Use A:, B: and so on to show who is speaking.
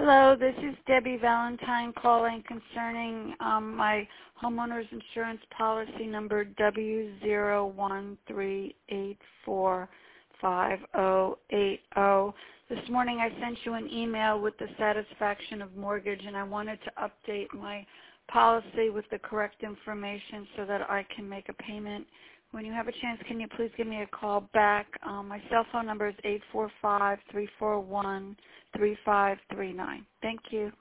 A: Hello, this is Debbie Valentine calling concerning my homeowner's insurance policy number W013845080. This morning I sent you an email with the satisfaction of mortgage, and I wanted to update my policy with the correct information so that I can make a payment. When you have a chance, can you please give me a call back? My cell phone number is 845-341-3539. Thank you.